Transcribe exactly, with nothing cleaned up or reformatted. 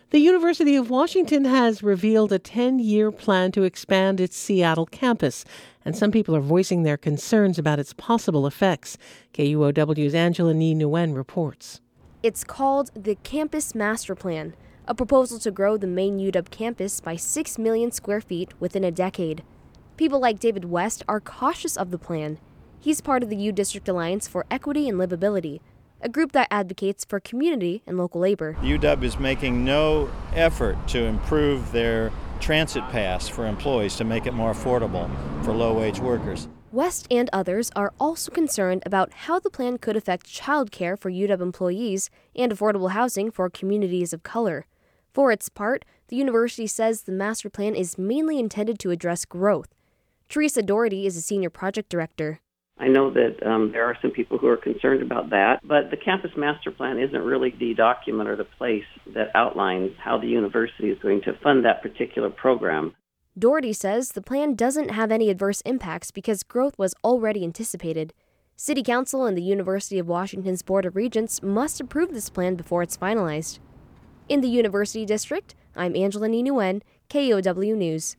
The University of Washington has revealed a ten-year plan to expand its Seattle campus, and some people are voicing their concerns about its possible effects. K U O W's Angela Ni Nguyen reports. It's called the Campus Master Plan, a proposal to grow the main U W campus by six million square feet within a decade. People like David West are cautious of the plan. He's part of the U District Alliance for Equity and Livability, a group that advocates for community and local labor. U W is making no effort to improve their transit pass for employees to make it more affordable for low-wage workers. West and others are also concerned about how the plan could affect child care for U W employees and affordable housing for communities of color. For its part, the university says the master plan is mainly intended to address growth. Teresa Doherty is a senior project director. I know that um, there are some people who are concerned about that, but the Campus Master Plan isn't really the document or the place that outlines how the university is going to fund that particular program. Doherty says the plan doesn't have any adverse impacts because growth was already anticipated. City Council and the University of Washington's Board of Regents must approve this plan before it's finalized. In the University District, I'm Angela Ni Nguyen, K U O W News.